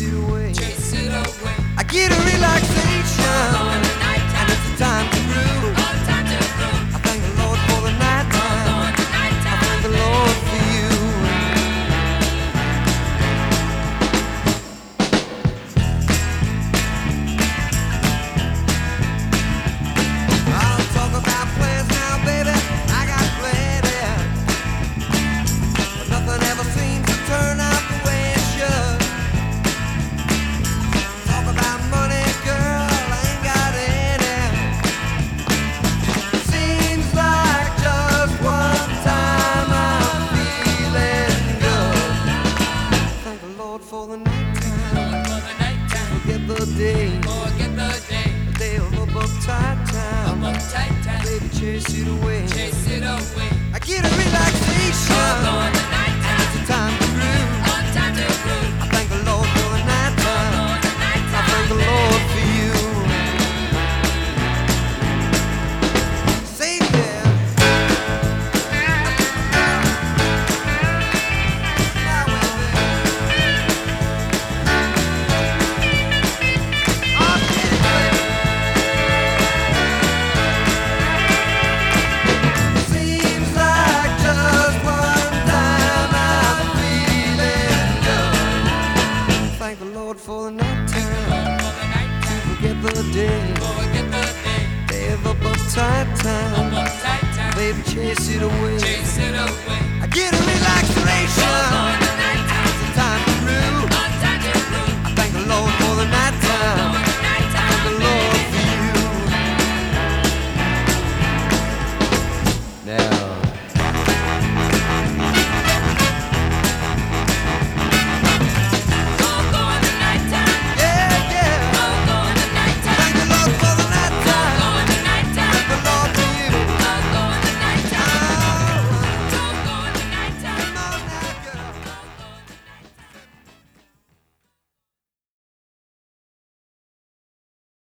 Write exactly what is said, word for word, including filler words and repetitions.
it away. Chase it away. I get a relaxation, Oh, in the nighttime. and it's the time to groove. Oh, time to groove. I thank the Lord for the night Oh, time. in the I nighttime. thank the Lord for you. I'll talk about plans now, baby. I got plenty, but nothing ever seems to turn out the way it should. Talk about money, girl, I ain't got any. Seems like just one time I'm feeling good. Thank the Lord for the night time. Lord, for the nighttime. Forget the day, Forget the day. the day of up uptight time. Uptight time. Baby, chase it away. Chase it away. I get a relaxation, Oh, in the and nighttime. it's the time to groove. Oh, time to groove. I thank the Lord for the night time. Oh, in the I nighttime. thank the Lord for you. Say yeah. Fly with me. Oh, yeah. Seems like just one time I'm feeling good. Thank the Lord for the night time. Lord, for the nighttime. Forget the day, Forget the day. day of up uptight time. Uptight time. Baby, chase it away. Chase it away. I get a relaxation. Oh,